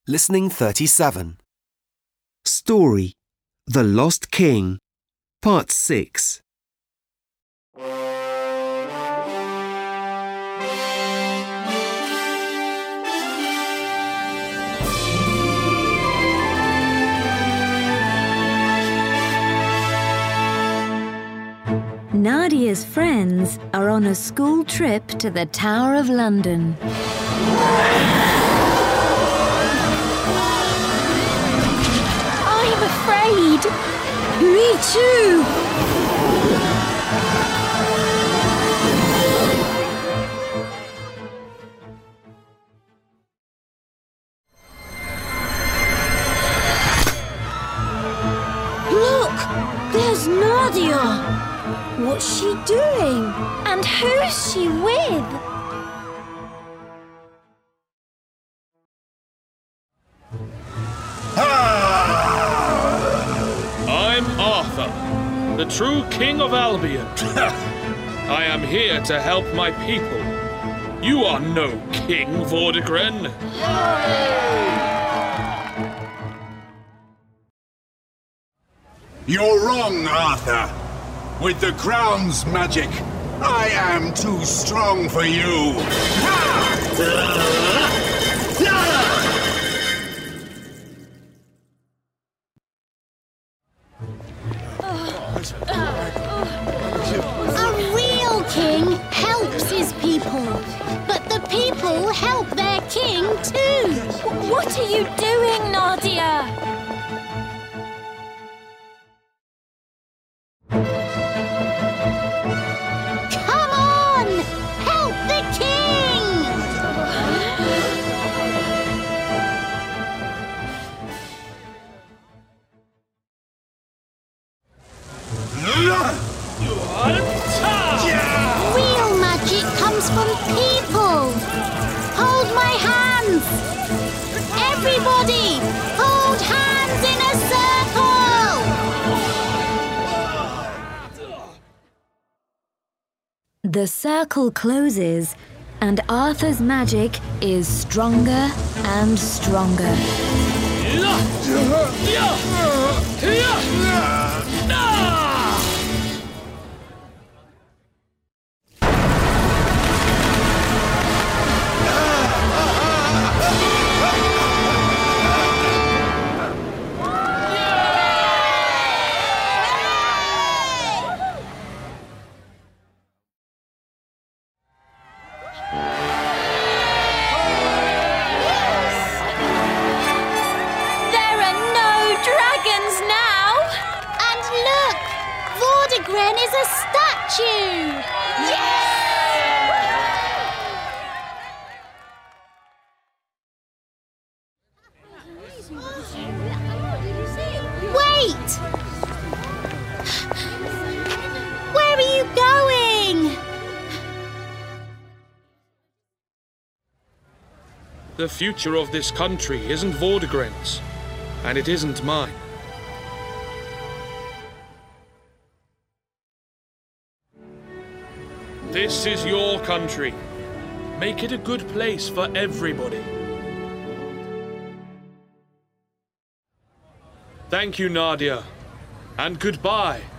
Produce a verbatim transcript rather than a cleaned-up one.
Listening thirty-seven. Story The Lost King, Part six. Nadia's friends are on a school trip to the Tower of London. I'm afraid. Me too. Look, there's Nadia. What's she doing? And who's she with? I'm Arthur, the true King of Albion. I am here to help my people. You are no King, Vortigern. You're wrong, Arthur. With the crown's magic, I am too strong for you. A real king helps his people, but the people help their king too. What are you doing, Nadia? Real magic comes from people. Hold my hands. Everybody, hold hands in a circle. The circle closes, and Arthur's magic is stronger and stronger. Vortigern is a statue! Wait! Where are you going? The future of this country isn't Vortigern's, and it isn't mine. This is your country. Make it a good place for everybody. Thank you, Nadia, and goodbye.